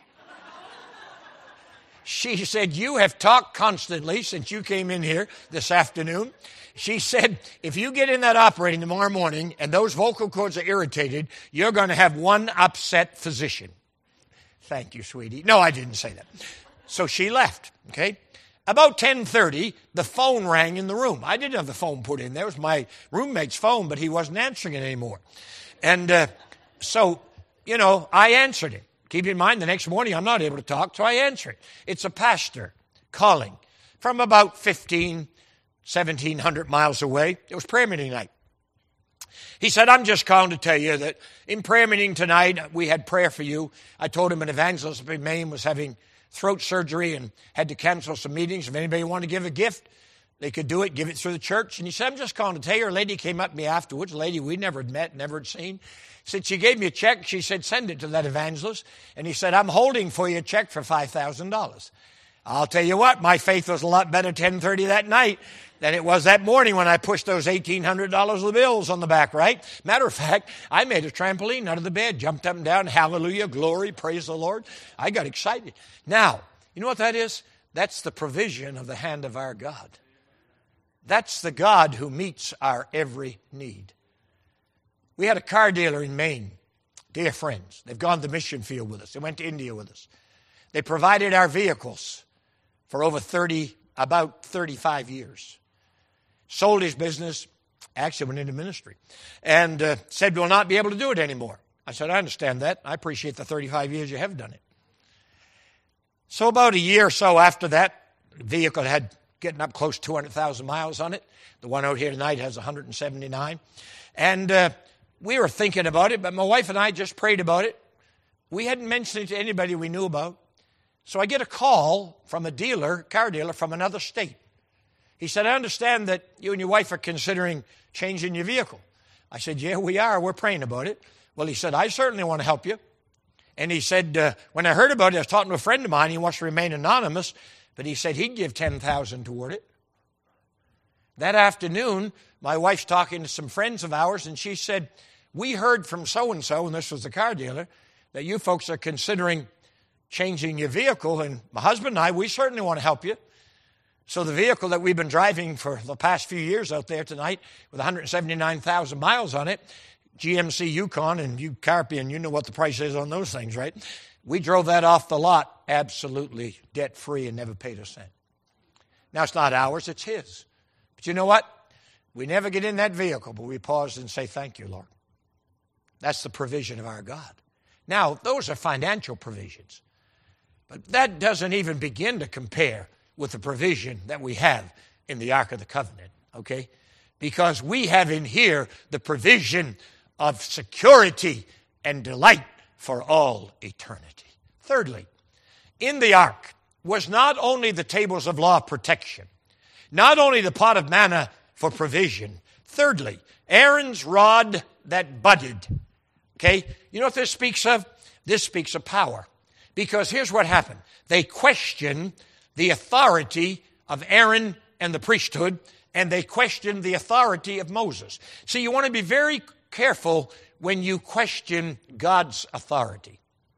She said, you have talked constantly since you came in here this afternoon. She said, if you get in that operating tomorrow morning and those vocal cords are irritated, you're going to have one upset physician. Thank you, sweetie. No, I didn't say that. So she left, okay? About ten thirty, the phone rang in the room. I didn't have the phone put in there. It was my roommate's phone, but he wasn't answering it anymore. And uh, so, you know, I answered it. Keep in mind, the next morning I'm not able to talk, so I answer it. It's a pastor calling from about fifteen, seventeen hundred miles away. It was prayer meeting night. He said, I'm just calling to tell you that in prayer meeting tonight, we had prayer for you. I told him an evangelist of Maine was having throat surgery and had to cancel some meetings. If anybody wanted to give a gift, they could do it, give it through the church. And he said, I'm just calling to tell you. A lady came up to me afterwards, a lady we never had met, never had seen. Said she gave me a check. She said, send it to that evangelist. And he said, I'm holding for you a check for five thousand dollars. I'll tell you what, my faith was a lot better ten thirty that night than it was that morning when I pushed those eighteen hundred dollars of bills on the back, right? Matter of fact, I made a trampoline out of the bed, jumped up and down, hallelujah, glory, praise the Lord. I got excited. Now, you know what that is? That's the provision of the hand of our God. That's the God who meets our every need. We had a car dealer in Maine, dear friends. They've gone to the mission field with us. They went to India with us. They provided our vehicles for over thirty, about thirty-five years. Sold his business, actually went into ministry, and uh, said we'll not be able to do it anymore. I said, I understand that. I appreciate the thirty-five years you have done it. So about a year or so after that, the vehicle had getting up close to two hundred thousand miles on it. The one out here tonight has one hundred seventy-nine. And uh, we were thinking about it, but my wife and I just prayed about it. We hadn't mentioned it to anybody we knew about. So I get a call from a dealer, car dealer from another state. He said, I understand that you and your wife are considering changing your vehicle. I said, yeah, we are. We're praying about it. Well, he said, I certainly want to help you. And he said, uh, when I heard about it, I was talking to a friend of mine. He wants to remain anonymous, but he said he'd give ten thousand dollars toward it. That afternoon, my wife's talking to some friends of ours, and she said, we heard from so-and-so, and this was the car dealer, that you folks are considering changing your vehicle. And my husband and I, we certainly want to help you. So the vehicle that we've been driving for the past few years out there tonight with one hundred seventy-nine thousand miles on it, G M C Yukon, and you Carpian, you know what the price is on those things, right? We drove that off the lot absolutely debt-free and never paid a cent. Now, it's not ours, it's his. But you know what? We never get in that vehicle, but we pause and say, thank you, Lord. That's the provision of our God. Now, those are financial provisions. But that doesn't even begin to compare with the provision that we have in the Ark of the Covenant, okay? Because we have in here the provision of security and delight for all eternity. Thirdly, in the ark was not only the tables of law protection, not only the pot of manna for provision. Thirdly, Aaron's rod that budded. Okay, you know what this speaks of? This speaks of power. Because here's what happened. They questioned the authority of Aaron and the priesthood, and they questioned the authority of Moses. So you want to be very careful when you question God's authority.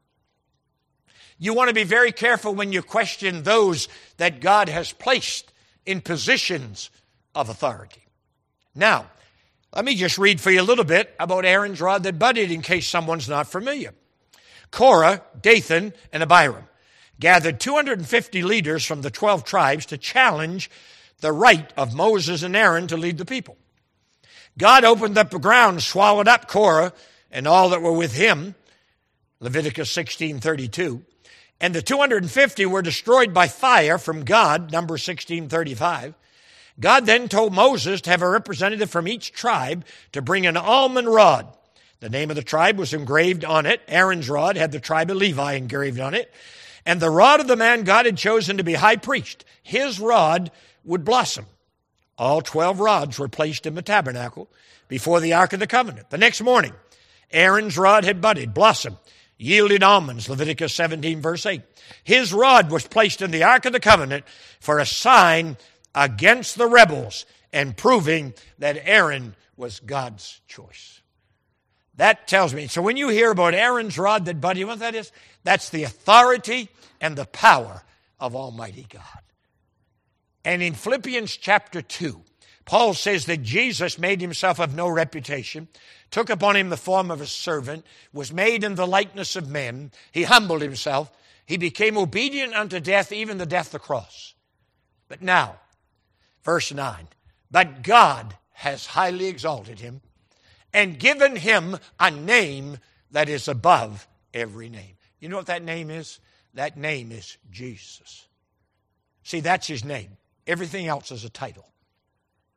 You want to be very careful when you question those that God has placed in positions of authority. Now, let me just read for you a little bit about Aaron's rod that budded in case someone's not familiar. Korah, Dathan, and Abiram gathered two hundred fifty leaders from the twelve tribes to challenge the right of Moses and Aaron to lead the people. God opened up the ground, swallowed up Korah and all that were with him, Leviticus sixteen thirty-two. And the two hundred fifty were destroyed by fire from God, Numbers sixteen thirty-five. God then told Moses to have a representative from each tribe to bring an almond rod. The name of the tribe was engraved on it. Aaron's rod had the tribe of Levi engraved on it. And the rod of the man God had chosen to be high priest, his rod would blossom. All twelve rods were placed in the tabernacle before the Ark of the Covenant. The next morning, Aaron's rod had budded, blossomed, yielded almonds, Leviticus seventeen, verse eight. His rod was placed in the Ark of the Covenant for a sign against the rebels and proving that Aaron was God's choice. That tells me. So when you hear about Aaron's rod that budded, you know what that is? That's the authority and the power of Almighty God. And in Philippians chapter two, Paul says that Jesus made himself of no reputation, took upon him the form of a servant, was made in the likeness of men. He humbled himself. He became obedient unto death, even the death of the cross. But now, verse nine, but God has highly exalted him and given him a name that is above every name. You know what that name is? That name is Jesus. See, that's his name. Everything else is a title.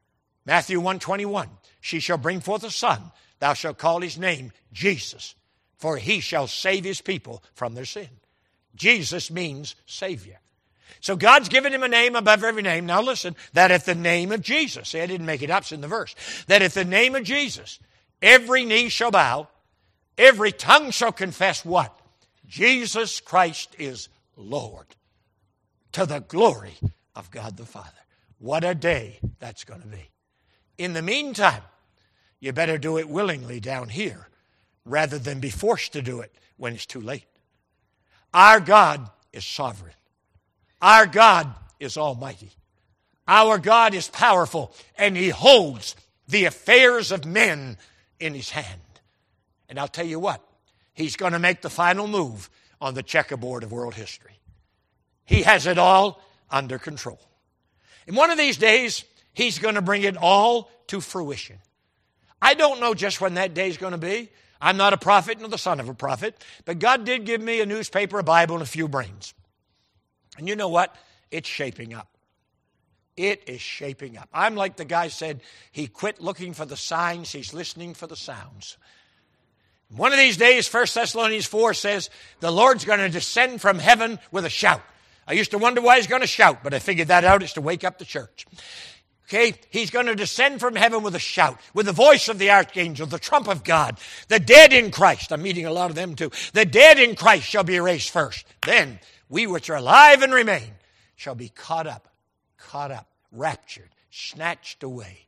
Matthew one twenty-one, she shall bring forth a son. Thou shalt call his name Jesus, for he shall save his people from their sin. Jesus means Savior. So God's given him a name above every name. Now listen, that at the name of Jesus, see, I didn't make it up, it's in the verse, that at the name of Jesus, every knee shall bow, every tongue shall confess what? Jesus Christ is Lord, to the glory of God the Father. What a day that's going to be. In the meantime, you better do it willingly down here rather than be forced to do it when it's too late. Our God is sovereign. Our God is almighty. Our God is powerful, and he holds the affairs of men in his hand. And I'll tell you what, he's going to make the final move on the checkerboard of world history. He has it all under control. And one of these days, he's going to bring it all to fruition. I don't know just when that day is going to be. I'm not a prophet nor the son of a prophet, but God did give me a newspaper, a Bible, and a few brains. And you know what? It's shaping up. It is shaping up. I'm like the guy said, he quit looking for the signs, he's listening for the sounds. One of these days, First Thessalonians four says, the Lord's going to descend from heaven with a shout. I used to wonder why he's going to shout, but I figured that out. It's to wake up the church. Okay, he's going to descend from heaven with a shout, with the voice of the archangel, the trump of God. The dead in Christ, I'm meeting a lot of them too. The dead in Christ shall be raised first. Then we which are alive and remain shall be caught up, caught up, raptured, snatched away.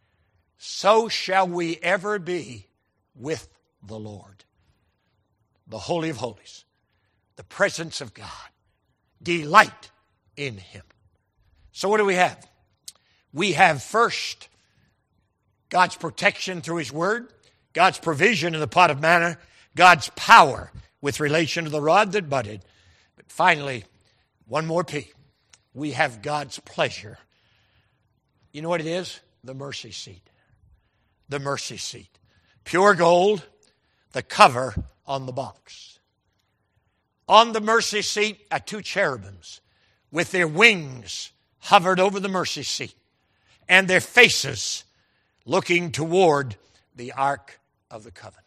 So shall we ever be with the Lord. The Holy of Holies, the presence of God. Delight in him. So what do we have? We have first God's protection through his word, God's provision in the pot of manna, God's power with relation to the rod that budded. But finally, one more P. We have God's pleasure. You know what it is? The mercy seat. The mercy seat. Pure gold, the cover on the box. On the mercy seat are two cherubims with their wings hovered over the mercy seat and their faces looking toward the Ark of the Covenant.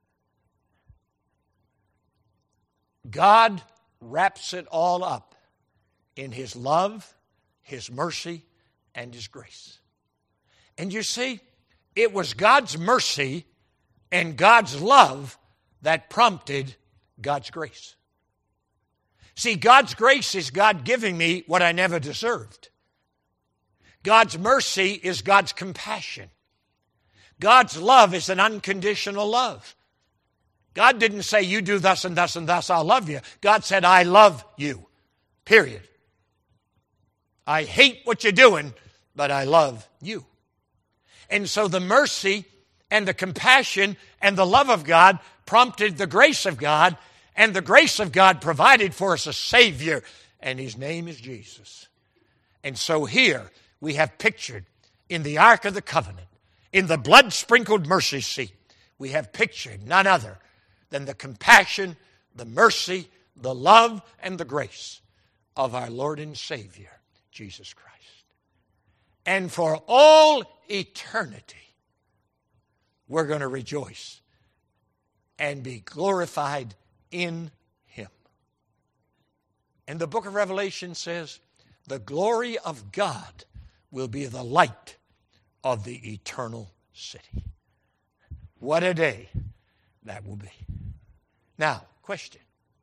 God wraps it all up in his love, his mercy, and his grace. And you see, it was God's mercy and God's love that prompted God's grace. See, God's grace is God giving me what I never deserved. God's mercy is God's compassion. God's love is an unconditional love. God didn't say, you do thus and thus and thus, I'll love you. God said, I love you, period. I hate what you're doing, but I love you. And so the mercy and the compassion and the love of God prompted the grace of God, and the grace of God provided for us a Savior, and his name is Jesus. And so here we have pictured in the Ark of the Covenant, in the blood-sprinkled mercy seat, we have pictured none other than the compassion, the mercy, the love, and the grace of our Lord and Savior, Jesus Christ. And for all eternity, we're going to rejoice and be glorified in him. And the book of Revelation says, the glory of God will be the light of the eternal city. What a day that will be. Now, question.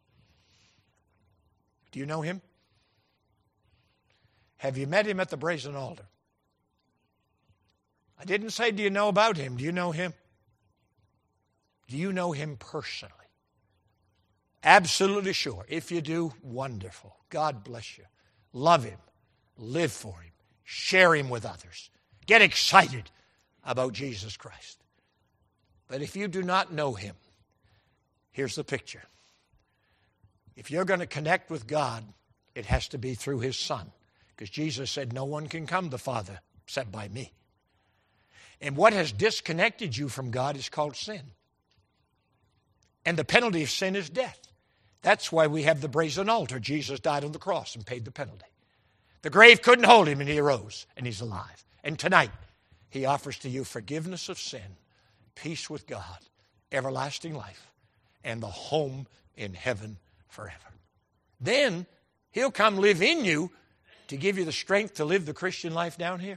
Do you know him? Have you met him at the brazen altar? I didn't say, do you know about him? Do you know him? Do you know him personally? Absolutely sure. If you do, wonderful. God bless you. Love him. Live for him. Share him with others. Get excited about Jesus Christ. But if you do not know him, here's the picture. If you're going to connect with God, it has to be through his Son. Because Jesus said, no one can come to the Father except by me. And what has disconnected you from God is called sin. And the penalty of sin is death. That's why we have the brazen altar. Jesus died on the cross and paid the penalty. The grave couldn't hold him, and he arose, and he's alive. And tonight, He offers to you forgiveness of sin, peace with God, everlasting life, and the home in heaven forever. Then He'll come live in you to give you the strength to live the Christian life down here.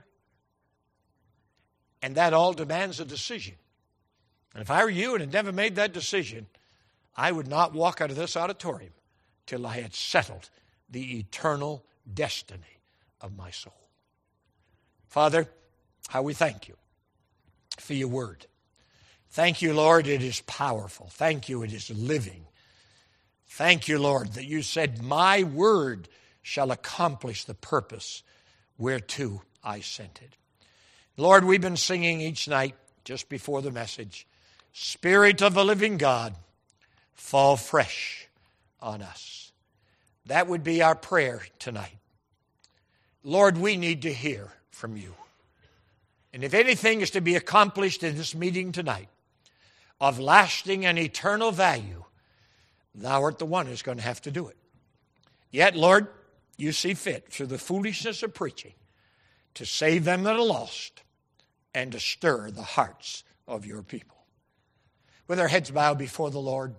And that all demands a decision. And if I were you and had never made that decision, I would not walk out of this auditorium till I had settled the eternal destiny of my soul. Father, how we thank you for your word. Thank you, Lord, it is powerful. Thank you, it is living. Thank you, Lord, that you said, my word shall accomplish the purpose whereto I sent it. Lord, we've been singing each night just before the message, Spirit of the living God, fall fresh on us. That would be our prayer tonight. Lord, we need to hear from you. And if anything is to be accomplished in this meeting tonight of lasting and eternal value, thou art the one who's going to have to do it. Yet, Lord, you see fit through the foolishness of preaching to save them that are lost and to stir the hearts of your people. With our heads bowed before the Lord,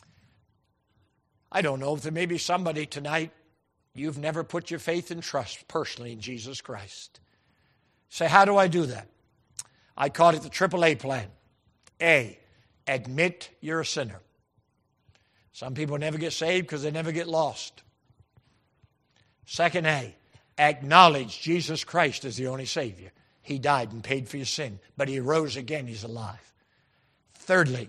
I don't know if there may be somebody tonight, you've never put your faith and trust personally in Jesus Christ. Say, how do I do that? I call it the triple A plan. A, admit you're a sinner. Some people never get saved because they never get lost. Second A, acknowledge Jesus Christ as the only Savior. He died and paid for your sin, but He rose again. He's alive. Thirdly,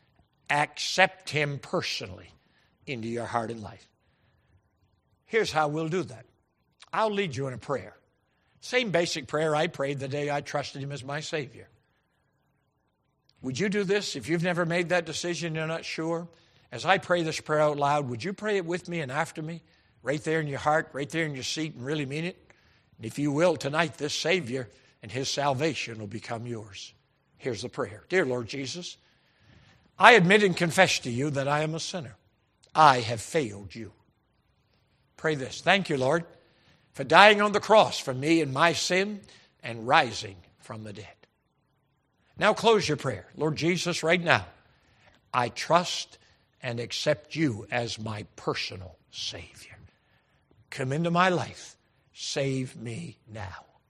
accept Him personally into your heart and life. Here's how we'll do that. I'll lead you in a prayer. Same basic prayer I prayed the day I trusted Him as my Savior. Would you do this? If you've never made that decision, you're not sure. As I pray this prayer out loud, would you pray it with me and after me? Right there in your heart, right there in your seat, and really mean it? And if you will, tonight, this Savior and His salvation will become yours. Here's the prayer. Dear Lord Jesus, I admit and confess to you that I am a sinner. I have failed you. Pray this. Thank you, Lord, for dying on the cross for me and my sin and rising from the dead. Now close your prayer. Lord Jesus, right now, I trust and accept you as my personal Savior. Come into my life. Save me now.